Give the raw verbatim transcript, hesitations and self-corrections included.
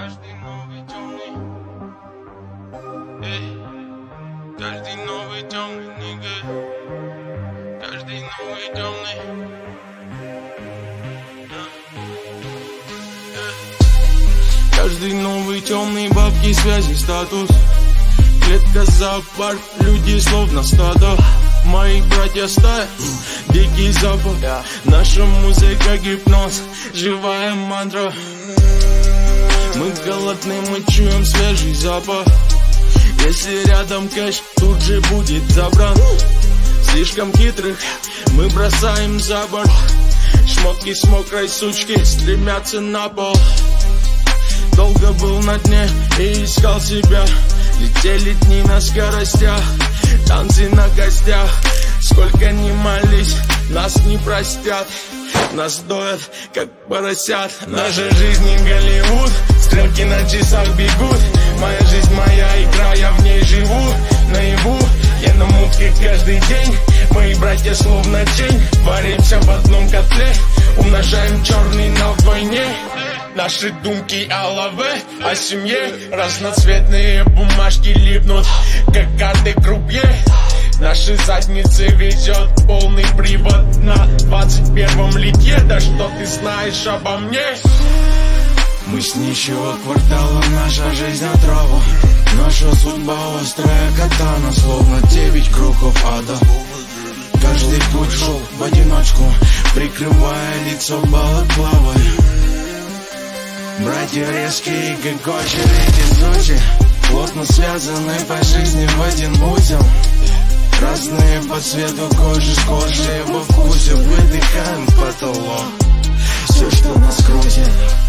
Каждый новый темный, эй, каждый новый темный, нига, каждый новый темный. Каждый новый темный, бабки, связи, статус. Клетка, зоопарк, люди словно стадо. Мои братья стая, дикий запах. Наша музыка гипноз, живая мантра. Мы голодны, мы чуем свежий запах. Если рядом кэш, тут же будет забран. Слишком хитрых мы бросаем за борт. Шмотки с мокрой сучки стремятся на пол. Долго был на дне и искал себя. Летели дни на скоростях, танцы на гостях. Сколько ни молись, нас не простят. Нас доят, как поросят. Наша жизнь не Голливуд, стрелки на часах бегут. Моя жизнь, моя игра, я в ней живу. Наяву, я на мутке каждый день. Мои братья словно тень. Варимся в одном котле, умножаем черный на войне. Наши думки о лаве, о семье. Разноцветные бумажки липнут, как карты крупье. Наши задницы везет полный привод на двадцать первом литье. Да что ты знаешь обо мне? Мы с нищего квартала, наша жизнь отрава. Наша судьба острая катана, словно девять кругов ада. Каждый путь шел в одиночку, прикрывая лицо балаклавой. Братья резкие, как очередь из ночи, плотно связаны по жизни в один узел. Разные по цвету кожи, схожие во вкусе. Выдыхаем в потолок все, что нас крутит.